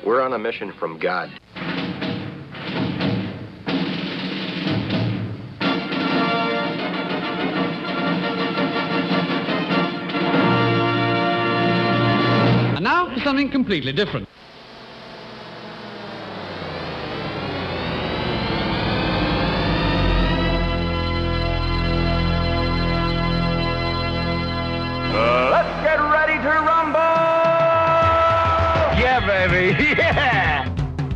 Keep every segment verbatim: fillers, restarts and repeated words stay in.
We're on a mission from God. And now for something completely different. Uh, let's get ready to rumble! Yeah, baby, yeah!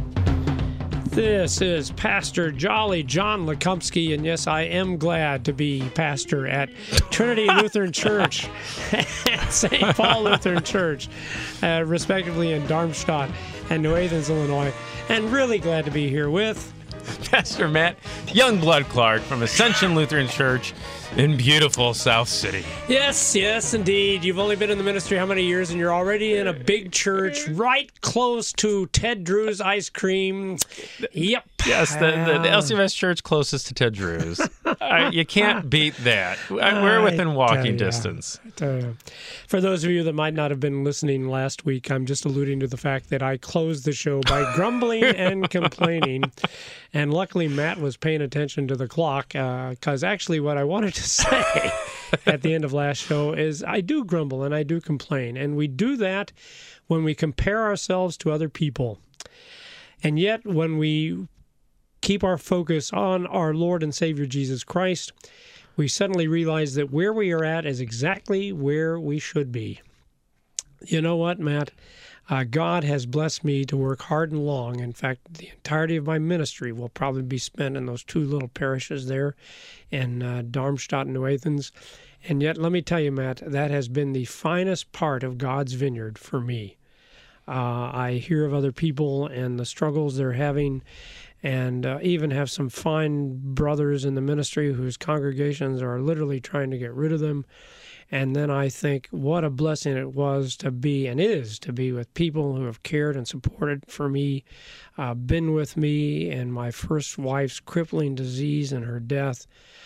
This is Pastor Jolly John Lekumsky, and yes, I am glad to be pastor at Trinity Lutheran Church and Saint Paul Lutheran Church, uh, respectively in Darmstadt and New Athens, Illinois, and really glad to be here with Pastor Matt Youngblood Clark from Ascension Lutheran Church in beautiful South City. Yes, yes, indeed. You've only been in the ministry how many years, and you're already in a big church right close to Ted Drew's ice cream. Yep. Yes, the, the, the L C M S church closest to Ted Drew's. uh, you can't beat that. We're within walking distance. Uh, for those of you that might not have been listening last week, I'm just alluding to the fact that I closed the show by grumbling and complaining. And luckily, Matt was paying attention to the clock, because uh, actually what I wanted to say at the end of last show is I do grumble and I do complain. And we do that when we compare ourselves to other people. And yet, when we keep our focus on our Lord and Savior Jesus Christ, we suddenly realize that where we are at is exactly where we should be. You know what, Matt? Uh, God has blessed me to work hard and long. In fact, the entirety of my ministry will probably be spent in those two little parishes there in uh, Darmstadt and New Athens. And yet, let me tell you, Matt, that has been the finest part of God's vineyard for me. Uh, I hear of other people and the struggles they're having, and uh, even have some fine brothers in the ministry whose congregations are literally trying to get rid of them. And then I think what a blessing it was to be, and is, to be with people who have cared and supported for me, uh, been with me in my first wife's crippling disease and her death.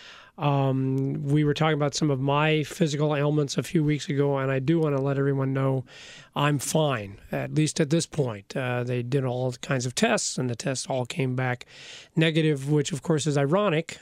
Um, we were talking about some of my physical ailments a few weeks ago, and I do want to let everyone know I'm fine, at least at this point. Uh, they did all kinds of tests, and the tests all came back negative, which, of course, is ironic,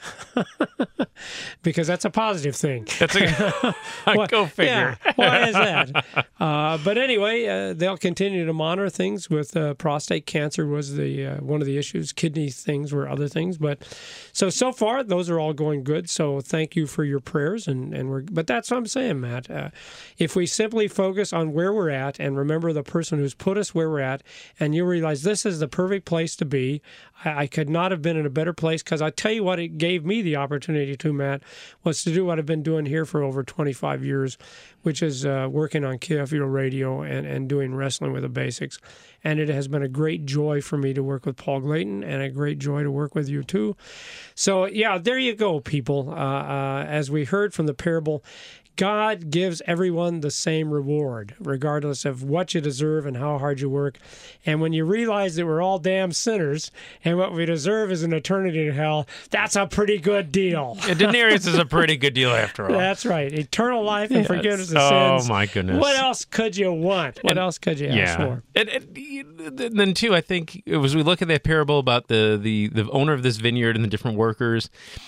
because that's a positive thing. That's a well, go figure. Yeah, why is that? Uh, but anyway, uh, they'll continue to monitor things with uh, prostate cancer was the uh, one of the issues. Kidney things were other things. But so, so far, those are all going good. So thank you for your prayers. And, and we're, but that's what I'm saying, Matt. Uh, if we simply focus on where we're at and remember the person who's put us where we're at, and you realize this is the perfect place to be, I, I could not have been in a better place, because I tell you what it gave me the opportunity to, Matt, was to do what I've been doing here for over twenty-five years, which is uh, working on K F U Radio and, and doing Wrestling with the Basics. And it has been a great joy for me to work with Paul Glayton, and a great joy to work with you too. So, yeah, there you go, people. Uh, uh, as we heard from the parable, God gives everyone the same reward, regardless of what you deserve and how hard you work. And when you realize that we're all damn sinners, and what we deserve is an eternity in hell, that's a pretty good deal. Yeah, denarius is a pretty good deal after all. That's right. Eternal life and Yes. forgiveness of Oh, sins. my goodness. What else could you want? What And- else could you ask Yeah. for? And, and then, too, I think, as we look at that parable about the, the, the owner of this vineyard and the different workers,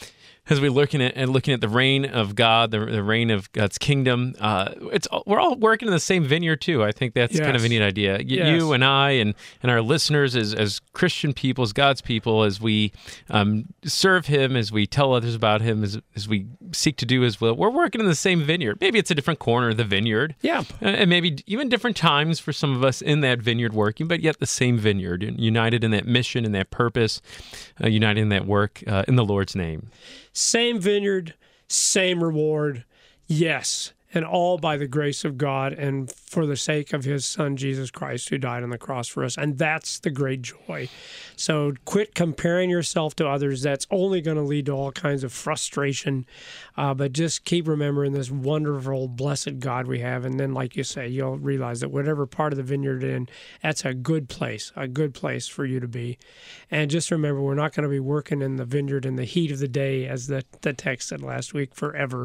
as we're looking at and looking at the reign of God, the, the reign of God's kingdom, uh, it's we're all working in the same vineyard too. I think that's Yes. kind of a neat idea. Y- Yes. You and I and, and our listeners, as as Christian people, as God's people, as we um, serve Him, as we tell others about Him, as as we seek to do His will, we're working in the same vineyard. Maybe it's a different corner of the vineyard, Yeah. uh, and maybe even different times for some of us in that vineyard working, but yet the same vineyard, united in that mission and that purpose, uh, united in that work uh, in the Lord's name. Same vineyard, same reward, yes, and all by the grace of God and for the sake of His Son, Jesus Christ, who died on the cross for us. And that's the great joy. So quit comparing yourself to others. That's only going to lead to all kinds of frustration. Uh, but just keep remembering this wonderful, blessed God we have. And then, like you say, you'll realize that whatever part of the vineyard you're in, that's a good place, a good place for you to be. And just remember, we're not going to be working in the vineyard in the heat of the day, as the, the text said last week, forever.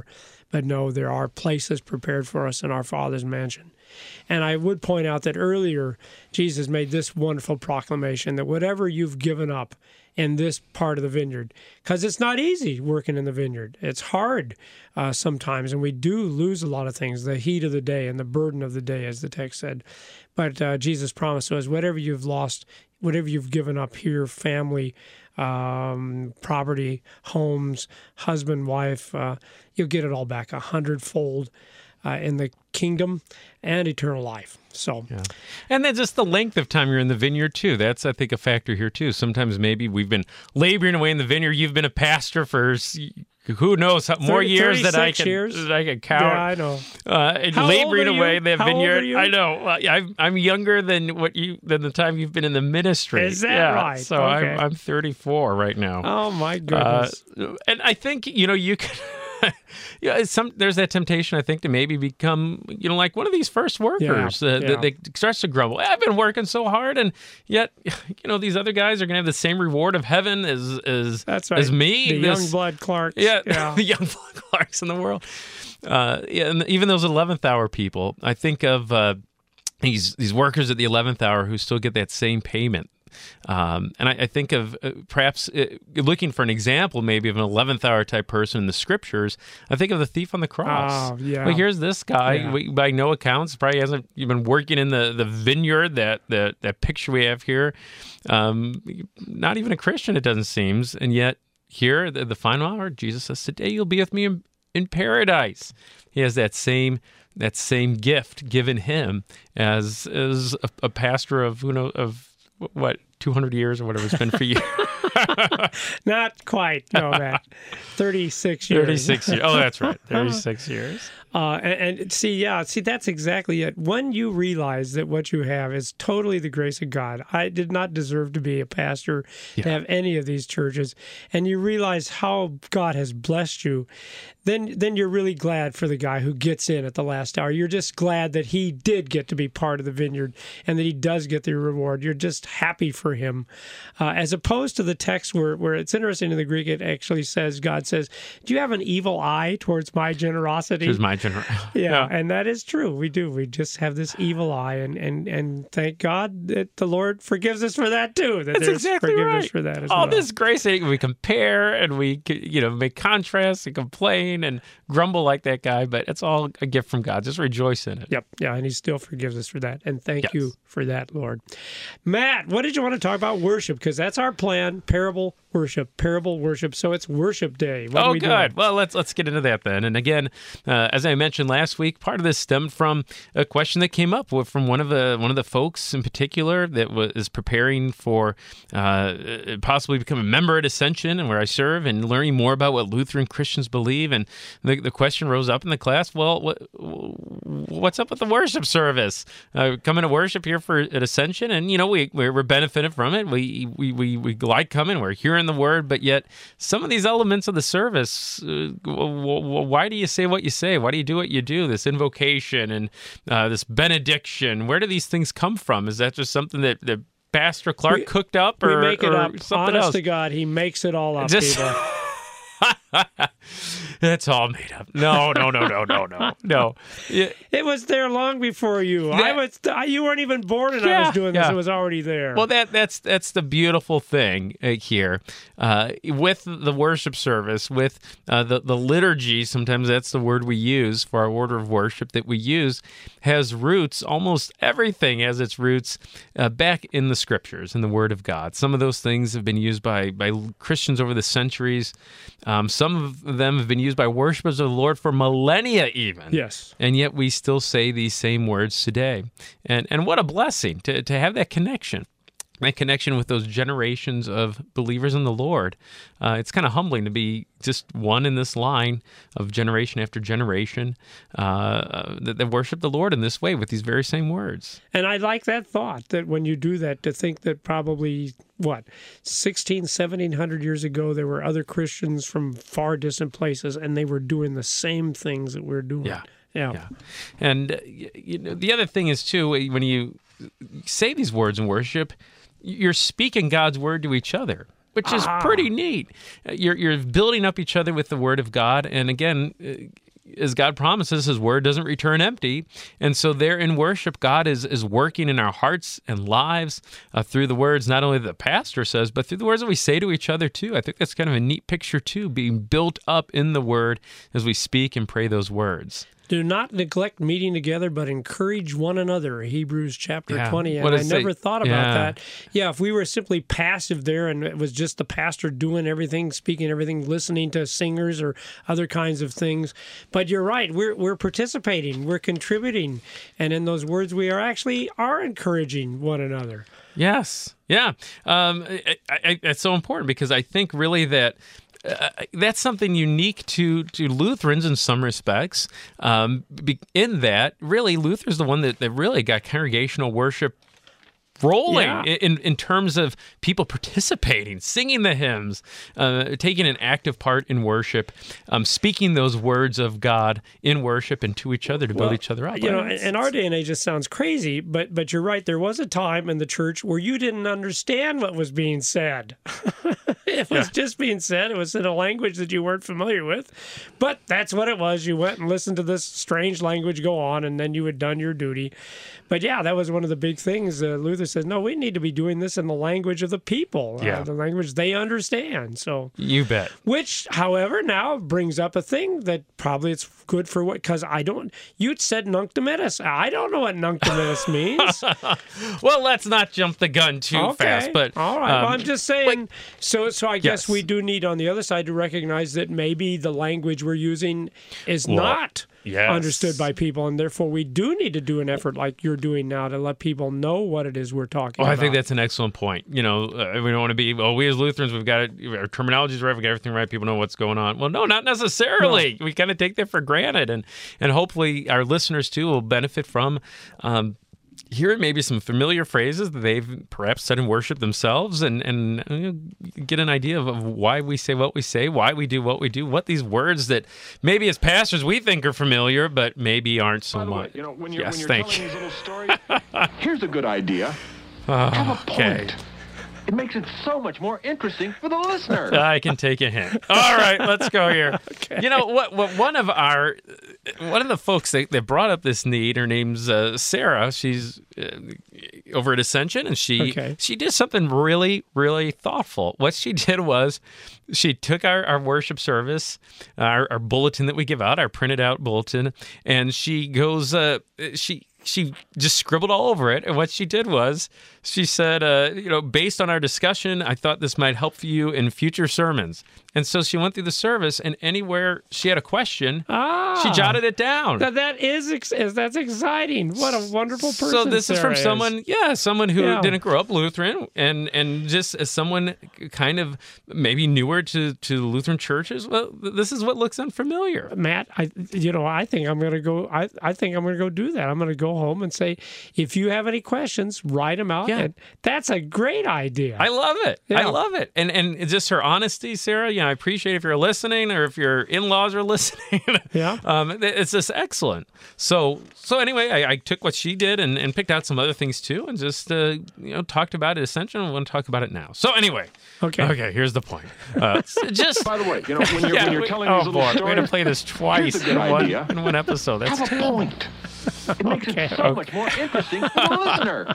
but no, there are places prepared for us in our Father's mansion. And I would point out that earlier, Jesus made this wonderful proclamation that whatever you've given up in this part of the vineyard, because it's not easy working in the vineyard. It's hard uh, sometimes, and we do lose a lot of things, the heat of the day and the burden of the day, as the text said. But uh, Jesus promised us, whatever you've lost, whatever you've given up here, family, um, property, homes, husband, wife, uh, you'll get it all back a hundredfold uh, in the kingdom and eternal life. So, yeah. And then just the length of time you're in the vineyard, too. That's, I think, a factor here, too. Sometimes maybe we've been laboring away in the vineyard. You've been a pastor for who knows, more thirty, years than I, can, years. than I can count. Yeah, I know. Uh, and How laboring old are away you? in the How old vineyard. are you? I know. Uh, I'm, I'm younger than what you than the time you've been in the ministry. Is that yeah, right? So Okay. I'm, I'm thirty-four right now. Oh, my Uh, goodness. and I think, you know, you can... yeah, some there's that temptation, I think, to maybe become, you know, like one of these first workers Yeah, that, yeah. that, that starts to grumble. I've been working so hard, and yet, you know, these other guys are going to have the same reward of heaven as as That's right. as me. The This- young blood Clarks. yeah, yeah. the young blood Clarks in the world. Uh, yeah, and even those eleventh hour people, I think of uh, these these workers at the eleventh hour who still get that same payment. Um, and I, I think of uh, perhaps uh, looking for an example, maybe of an eleventh hour type person in the scriptures. I think of the thief on the cross. Oh, yeah. Well, here's this guy. Yeah. We, by no accounts, probably hasn't even working in the, the vineyard. That, that that picture we have here, um, not even a Christian. It doesn't seem, and yet here, the, the final hour, Jesus says, "Today you'll be with me in, in paradise." He has that same. That same gift given him as as a, a pastor of who know of what two hundred years or whatever it's been for you. Not quite. No, Matt. thirty-six years. thirty-six years. Oh, that's right. thirty-six years. Uh, and, and see, yeah, see, that's exactly it. When you realize that what you have is totally the grace of God, I did not deserve to be a pastor, Yeah. to have any of these churches, and you realize how God has blessed you, then then you're really glad for the guy who gets in at the last hour. You're just glad that he did get to be part of the vineyard and that he does get the reward. You're just happy for him. Uh, as opposed to the text where, where it's interesting in the Greek, it actually says, God says, do you have an evil eye towards my generosity? Here's my general. Yeah, and that is true. We do. We just have this evil eye, and, and, and thank God that the Lord forgives us for that too. That That's there's exactly forgiveness right. for that as All well. this grace, we compare and we, you know, make contrasts and complain and grumble like that guy, but it's all a gift from God. Just rejoice in it. Yep. Yeah, and He still forgives us for that, and thank Yes. you for that, Lord. Matt, what did you want to talk about worship? Because that's our plan: parable worship, parable worship. So it's worship day. What are Oh, we good. doing? Well, let's let's get into that then. And again, uh, as I mentioned last week, part of this stemmed from a question that came up with- from one of the one of the folks in particular that was preparing for uh, possibly becoming a member at Ascension, and where I serve, and learning more about what Lutheran Christians believe. And the, the question rose up in the class: Well, what, what's up with the worship service? Uh, coming to worship here for at Ascension, and you know we we're, we're benefiting from it. We we we we like coming. We're hearing the word, but yet some of these elements of the service, uh, w- w- why do you say what you say? Why do you do what you do? This invocation and uh, this benediction, where do these things come from? Is that just something that, that Pastor Clark We- cooked up, We or, make it or up. something Honest else? to God, He makes it all up, Just- people. That's all made up. No, no, no, no, no, no, no. Yeah, It was there long before you. I That- was. I- You weren't even born, and I Yeah, was doing this. yeah. It was already there. Well, that that's that's the beautiful thing uh, here uh, with the worship service, with uh, the the liturgy. Sometimes that's the word we use for our order of worship that we use, has roots. Almost everything has its roots uh, back in the Scriptures, in the Word of God. Some of those things have been used by by Christians over the centuries. Um, some of them have been used by worshipers of the Lord for millennia, even. Yes. And yet we still say these same words today. And and what a blessing to, to have that connection, that connection with those generations of believers in the Lord. Uh, it's kind of humbling to be just one in this line of generation after generation uh, that, that worship the Lord in this way with these very same words. And I like that thought, that when you do that, to think that probably, what, sixteen, seventeen hundred years ago, there were other Christians from far distant places, and they were doing the same things that we're doing. Yeah. Yeah. Yeah. And uh, y- you know, the other thing is, too, when you say these words in worship, you're speaking God's word to each other, which is Ah. pretty neat. Uh, You're you're building up each other with the word of God, and again, uh, as God promises, his word doesn't return empty. And so there in worship, God is is working in our hearts and lives uh, through the words, not only that the pastor says, but through the words that we say to each other too. I think that's kind of a neat picture too, being built up in the word as we speak and pray those words. Do not neglect meeting together, but encourage one another, Hebrews chapter Yeah. twenty. And What I does it never say? thought about Yeah. that. Yeah, if we were simply passive there and it was just the pastor doing everything, speaking everything, listening to singers or other kinds of things. But you're right, we're we're participating, we're contributing. And in those words, we are actually are encouraging one another. Yes. Yeah. Um, I, I, that's so important because I think really that Uh, that's something unique to, to Lutherans in some respects. Um, be, in that, really, Luther's the one that, that really got congregational worship rolling Yeah. in, in terms of people participating, singing the hymns, uh, taking an active part in worship, um, speaking those words of God in worship and to each other to build Well, each other up. You know, It's- in our day and age, it sounds crazy, but but you're right. There was a time in the church where you didn't understand what was being said. It was just being said. It was in a language that you weren't familiar with, but that's what it was. You went and listened to this strange language go on, and then you had done your duty. But yeah, that was one of the big things. Uh, Luther says, no, we need to be doing this in the language of the people, uh, Yeah. the language they understand. So, you bet. which, however, now brings up a thing that probably it's good for what, because I don't, you said nunc dimittis. I don't know what nunc dimittis means. Well, let's not jump the gun too Okay. fast, but all right. well, um, I'm just saying. so, so I guess Yes. we do need on the other side to recognize that maybe the language we're using is Well, not yes. understood by people, and therefore we do need to do an effort like you're doing now to let people know what it is we're talking Well, about. I think that's an excellent point. You know, uh, we don't want to be, well, we as Lutherans, we've got it, our terminology's right, we got everything right, people know what's going on. Well, no, not necessarily. We kind of take that for granted, and and hopefully our listeners too will benefit from um, hearing maybe some familiar phrases that they've perhaps said in worship themselves, and and you know, get an idea of, of why we say what we say, why we do what we do, what these words that maybe as pastors we think are familiar, but maybe aren't so By the way, much. you know, when you're, yes, when you're thank telling you. these little stories, here's a good idea. Have a point. Okay. It makes it so much more interesting for the listener. I can take a hint. All right, let's go here. You know what? What one of our one of the folks that, that brought up this need, her name's uh, Sarah. She's uh, over at Ascension, and she Okay. she did something really really thoughtful. What she did was she took our, our worship service, our, our bulletin that we give out, our printed out bulletin, and she goes. Uh, she. She just scribbled all over it. And what she did was she said, uh, you know, based on our discussion, I thought this might help you in future sermons. And so she went through the service, and anywhere she had a question, Ah, she jotted it down. That, that is, ex- is that's exciting. What a wonderful person. So this is from Sarah someone, yeah, someone who Yeah. didn't grow up Lutheran, and and just as someone kind of maybe newer to to Lutheran churches. Well, this is what looks unfamiliar. Matt, I, you know, I think I'm going to go. I, I think I'm going to go do that. I'm going to go home and say, if you have any questions, write them out. Yeah. And that's a great idea. I love it. I Yeah. love it. And and it's just her honesty, Sarah. You know, I appreciate if you're listening or if your in-laws are listening. Yeah. um, it- it's just excellent. So so anyway, I, I took what she did and, and picked out some other things too, and just uh, you know talked about it. Essentially, I want to talk about it now. So anyway, Okay. okay. Here's the point. Uh, s- just By the way, you know, when you're, yeah, when you're we- telling oh these little boy, we're stories, gonna play this twice here's a in good one idea. in one episode. That's have a terrible. point. It makes Okay, it so okay. much more interesting for the listener.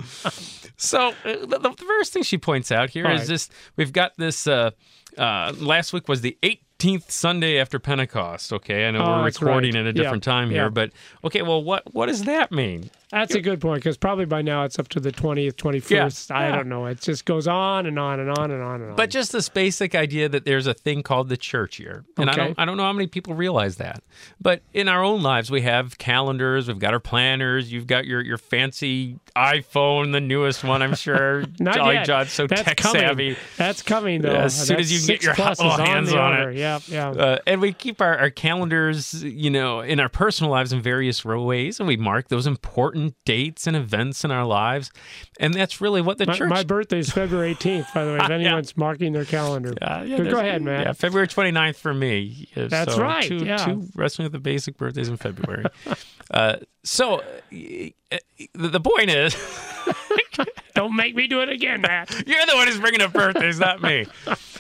So uh, the, the first thing she points out here All is right. just we've got this. Uh, uh, last week was the eighteenth Sunday after Pentecost. Okay, I know Oh, we're that's recording right. at a Yeah, different time yeah. here, but okay. Well, what what does that mean? That's a good point, because probably by now it's up to the twentieth, twenty-first. Yeah, I yeah. don't know. It just goes on and on and on and on and on. But just this basic idea that there's a thing called the church year, and I Okay. don't I don't know how many people realize that. But in our own lives, we have calendars, we've got our planners, you've got your your fancy iPhone, the newest one, I'm sure. Not Jolly yet. John's so That's tech coming. savvy. That's coming, though. As soon as That's you can get six your plus little is hands the on order. it. Yeah, yeah. Uh, and we keep our, our calendars, you know, in our personal lives in various ways, and we mark those important dates and events in our lives. And that's really what the My, church... my birthday is February eighteenth, by the way, if Yeah. anyone's marking their calendar. Uh, yeah, Go there's- ahead, Matt. Yeah, February twenty-ninth for me. Uh, That's so right, Two, yeah. two Wrestling with the Basic birthdays in February. uh, so uh, the the point is, Don't make me do it again, Matt. you're the one who's bringing up birthdays, not me.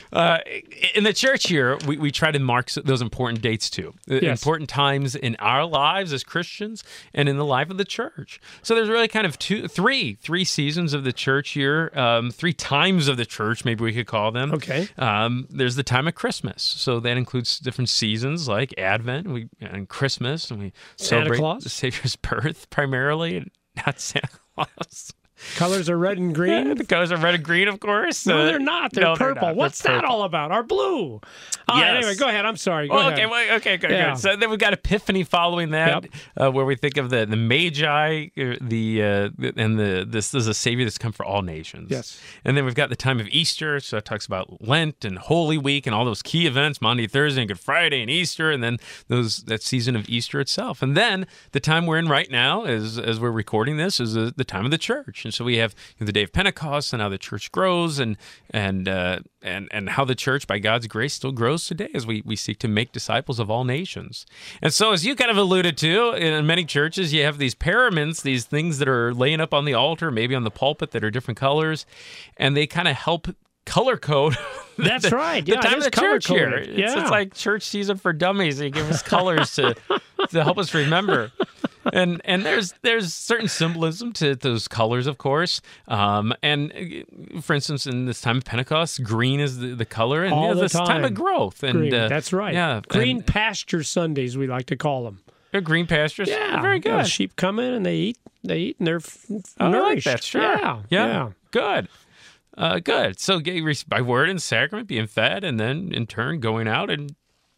Uh, in the church here, we, we try to mark those important dates too. Yes. Important times in our lives as Christians and in the life of the church. So there's really kind of two, three, three seasons of the church here, um, three times of the church, maybe we could call them. Okay. Um, there's the time of Christmas. So that includes different seasons like Advent we, and Christmas, and we Santa celebrate Claus? the Savior's birth primarily, not Santa Claus. Colors are red and green. The colors are red and green, of course. No, Uh, they're not. They're no, purple. not. They're What's that purple. all about? Our blue. Oh, Yes. Anyway, go ahead. I'm sorry. Go Oh, ahead. okay, wait, okay, good, Yeah. good. So then we've got Epiphany following that, Yep. uh, where we think of the the Magi, uh, the uh, and the this is a Savior that's come for all nations. Yes. And then we've got the time of Easter, so it talks about Lent and Holy Week and all those key events, Monday, Thursday, and Good Friday, and Easter, and then those that season of Easter itself. And then the time we're in right now, as as we're recording this, is the, the time of the church. And so we have the day of Pentecost and how the church grows, and and uh, and and how the church, by God's grace, still grows today as we we seek to make disciples of all nations. And so, as you kind of alluded to, in many churches, you have these paraments, these things that are laying up on the altar, maybe on the pulpit, that are different colors, and they kind of help color code. That's the, right. The Yeah, it time is of the church here. color-coded. It's, Yeah. it's like church season for dummies. They give us colors to to help us remember. And and there's there's certain symbolism to those colors, of course. Um, and uh, for instance, in this time of Pentecost, green is the, the color, and All you know, the this time. time. of growth. And Green. uh, That's right. Yeah, Green and, pasture Sundays, we like to call them. uh, green pastures. Yeah. very Yeah, good. sheep come in and they eat. They eat and they're f- I like nourished. that. Sure. Yeah. yeah, Yeah. good. Uh, good. So get, by word and sacrament being fed, and then in turn going out and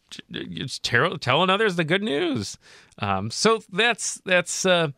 it's ter- telling others the good news. Um, so that's that's uh,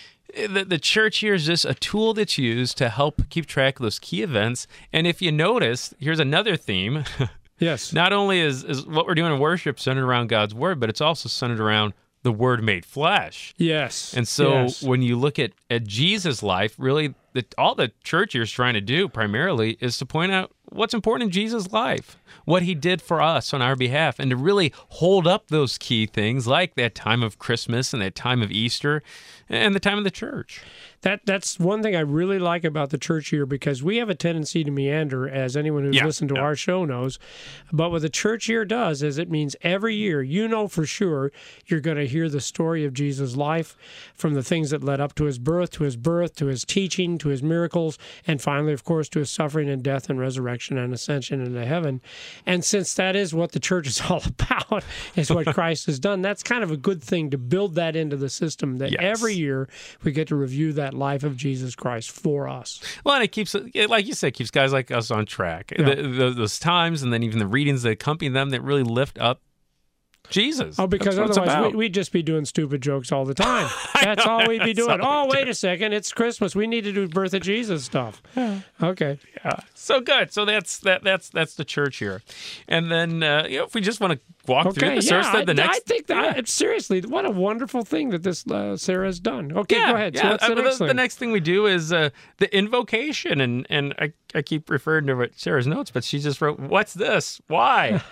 the the church here is just a tool that's used to help keep track of those key events. And if you notice, here's another theme. Yes. Not only is is what we're doing in worship centered around God's word, but it's also centered around the Word made flesh. Yes. And so Yes. when you look at, at Jesus' life, really, the, all the church here is trying to do primarily is to point out what's important in Jesus' life, what he did for us on our behalf, and to really hold up those key things like that time of Christmas and that time of Easter and the time of the church. That that's one thing I really like about the church here, because we have a tendency to meander, as anyone who's Yeah, listened to yeah. our show knows. But what the church here does is it means every year, you know for sure, you're going to hear the story of Jesus' life, from the things that led up to his birth, to his birth, to his teaching, to his miracles, and finally, of course, to his suffering and death and resurrection and ascension into heaven. And since that is what the church is all about, is what Christ has done, that's kind of a good thing to build that into the system, that Yes. every year we get to review that life of Jesus Christ for us. Well, and it keeps, like you said, keeps guys like us on track. Yeah. The, the, those times, and then even the readings that accompany them, that really lift up Jesus. Oh, because That's what it's otherwise about. we, we'd just be doing stupid jokes all the time. That's all we'd be That's doing. all Oh, we wait do. a second, it's Christmas. We need to do birth of Jesus stuff. Okay. Yeah. So good. So that's that. That's that's the church here, and then uh, you know, if we just want to walk through Okay. the Yeah, source, I, the next. I think that seriously, what a wonderful thing that this uh, Sarah has done. Okay, yeah, go ahead. So yeah. what's Uh, the the, next the thing? next thing we do is uh, the invocation, and and I, I keep referring to what Sarah's notes, but she just wrote, "What's this? Why?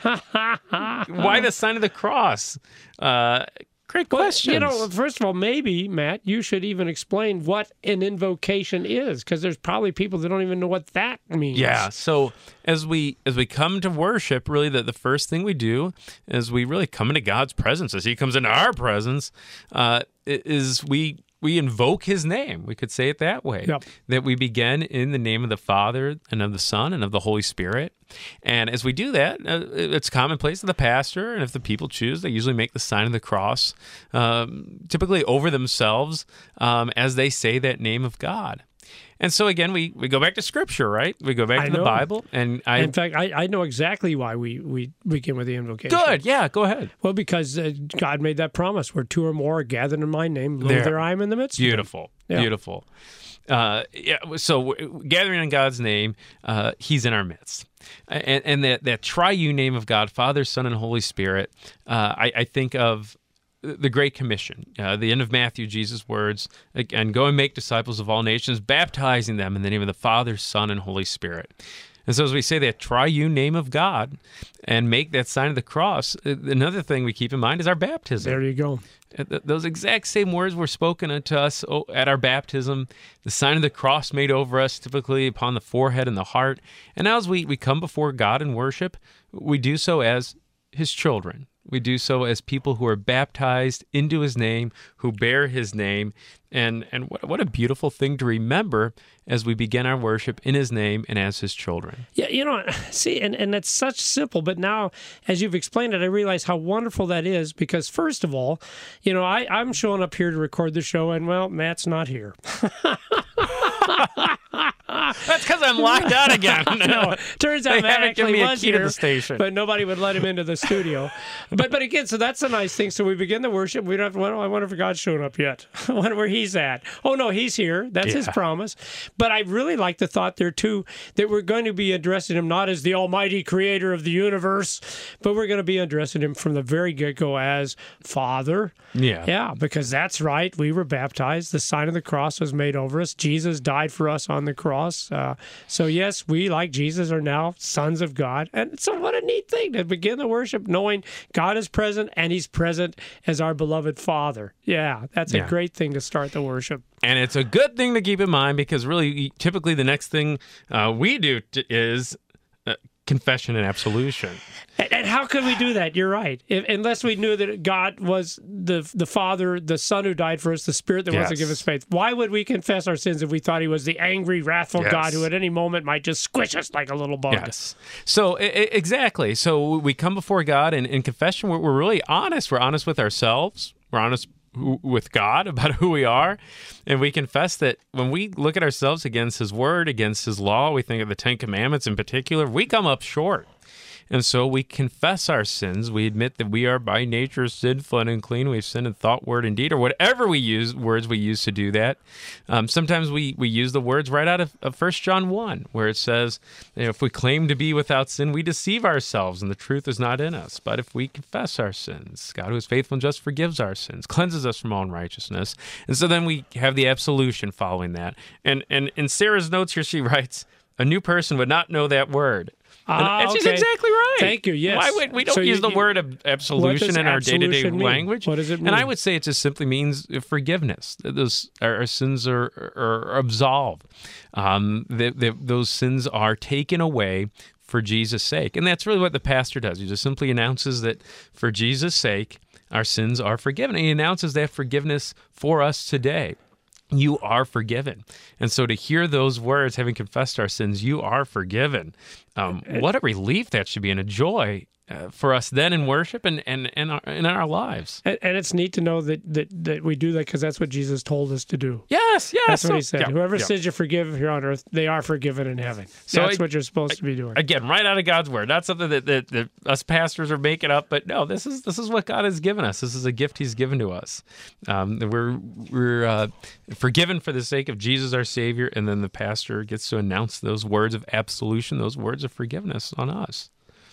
Why the sign of the cross?" Uh, great Well, questions. you know, first of all, maybe, Matt, you should even explain what an invocation is, because there's probably people that don't even know what that means. Yeah. So as we as we come to worship, really the, the first thing we do is we really come into God's presence as he comes into our presence, uh, is we we invoke his name. We could say it that way. Yep. That we begin in the name of the Father and of the Son and of the Holy Spirit. And as we do that, uh, it's commonplace to the pastor, and if the people choose, they usually make the sign of the cross, um, typically over themselves, um, as they say that name of God. And so again, we, we go back to Scripture, right? We go back I to the know. Bible, and I In fact, I, I know exactly why we, we begin with the invocation. good, yeah, go ahead. Well, because uh, God made that promise, where two or more are gathered in my name, lo, There. there I am in the midst of them. Beautiful, Yeah. beautiful. Uh, yeah, so w- gathering in God's name, uh, He's in our midst, and, and that that triune name of God, Father, Son, and Holy Spirit. Uh, I, I think of the Great Commission, uh, the end of Matthew, Jesus' words, and go and make disciples of all nations, baptizing them in the name of the Father, Son, and Holy Spirit. And so as we say that triune name of God and make that sign of the cross, another thing we keep in mind is our baptism. There you go. Those exact same words were spoken unto us at our baptism, the sign of the cross made over us, typically upon the forehead and the heart. And now as we, we come before God in worship, we do so as his children. We do so as people who are baptized into his name, who bear his name. And and what, what a beautiful thing to remember as we begin our worship in his name and as his children. Yeah, you know, see, and, and that's such simple, but now as you've explained it, I realize how wonderful that is because, first of all, you know, I, I'm showing up here to record the show, and, well, Matt's not here. That's because I'm locked out again. No, turns out They Matt haven't given actually me a was key to here, the station. but nobody would let him into the studio. But but again, so that's a nice thing. So we begin the worship. We don't have to, well, I wonder if God's shown up yet. I wonder where he's at. Oh, no, he's here. That's his Yeah. promise. But I really like the thought there, too, that we're going to be addressing him not as the almighty creator of the universe, but we're going to be addressing him from the very get-go as Father. Yeah. Yeah, because that's right. We were baptized. The sign of the cross was made over us. Jesus died for us on the cross. Uh, so, yes, we, like Jesus, are now sons of God. And so what a neat thing to begin the worship knowing God is present and he's present as our beloved Father. Yeah, that's Yeah. a great thing to start the worship. And it's a good thing to keep in mind because really, typically the next thing uh, we do t- is uh, confession and absolution. And, and how could we do that? You're right. If, unless we knew that God was the the Father, the Son who died for us, the Spirit that wants to Yes. give us faith. Why would we confess our sins if we thought he was the angry, wrathful Yes. God who at any moment might just squish us like a little bug? Yes. So I- I- exactly. So we come before God and in confession, we're, we're really honest. We're honest with ourselves. We're honest w- with God about who we are. And we confess that when we look at ourselves against his word, against his law, we think of the Ten Commandments in particular, we come up short. And so we confess our sins. We admit that we are by nature sinful and unclean. We've sinned in thought, word, and deed, or whatever we use, words we use to do that. Um, sometimes we, we use the words right out of, of First John one, where it says, you know, if we claim to be without sin, we deceive ourselves, and the truth is not in us. But if we confess our sins, God who is faithful and just forgives our sins, cleanses us from all unrighteousness. And so then we have the absolution following that. And, and in Sarah's notes here, she writes, a new person would not know that word. And, Ah, and she's okay. exactly right. Thank you, yes. Why would we don't So you- use the you- word of absolution in our day-to-day absolution mean? language? What does it And I mean? would say it just simply means forgiveness. That Those our, our sins are, are, are absolved. Um, that, that those sins are taken away for Jesus' sake, and that's really what the pastor does. He just simply announces that for Jesus' sake, our sins are forgiven. And he announces that forgiveness for us today. You are forgiven. And so to hear those words, having confessed our sins, you are forgiven. Um, what a relief that should be and a joy uh, for us then in worship and, and, and, our, and in our lives. And, and it's neat to know that, that, that we do that because that's what Jesus told us to do. Yes, yes. That's what So- he said. yeah, Whoever yeah. sins you forgive here on earth, they are forgiven in heaven. So that's I- what you're supposed to be doing. Again, right out of God's word. Not something that, that, that us pastors are making up, but no, this is this is what God has given us. This is a gift He's given to us. Um, we're we're uh, forgiven for the sake of Jesus, our Savior, and then the pastor gets to announce those words of absolution, those words of forgiveness on us.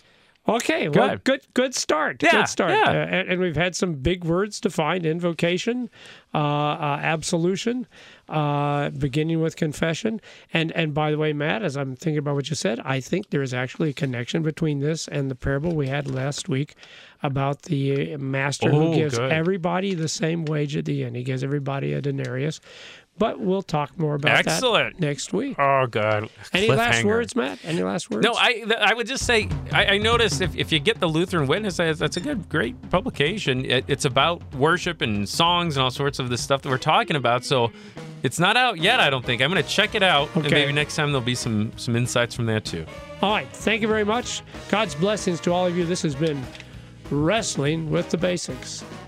Okay, well, Good. good, good start. Yeah, good start. yeah. Uh, and, and we've had some big words defined: invocation, uh, uh, absolution, uh, beginning with confession. And and by the way, Matt, as I'm thinking about what you said, I think there is actually a connection between this and the parable we had last week about the master Oh, who gives good. everybody the same wage at the end. He gives everybody a denarius. But we'll talk more about Excellent. that next week. Oh, God. Any last Cliffhanger. words, Matt? Any last words? No, I th- I would just say I, I noticed if, if you get the Lutheran Witness, that's that's a good great publication. It, it's about worship and songs and all sorts of the stuff that we're talking about. So it's not out yet, I don't think. I'm going to check it out, and Okay. maybe next time there'll be some some insights from that too. All right. Thank you very much. God's blessings to all of you. This has been Wrestling with the Basics.